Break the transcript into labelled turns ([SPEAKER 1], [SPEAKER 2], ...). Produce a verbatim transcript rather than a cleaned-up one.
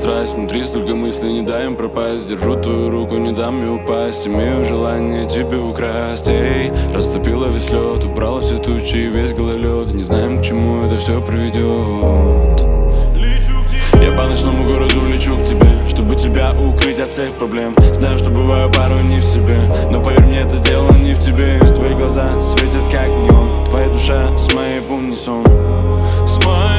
[SPEAKER 1] страсть, внутри столько мыслей, не дай им пропасть. Держу твою руку, не дам мне упасть. Имею желание тебе украсть. Эй, растопила весь лед, убрала все тучи и весь гололед. Не знаем, к чему это все приведет. Я по ночному городу лечу к тебе, чтобы тебя укрыть от всех проблем. Знаю, что бываю порой не в себе, но поверь мне, это дело не в тебе. Твои глаза светят как неон, твоя душа с моей в унисон. С моей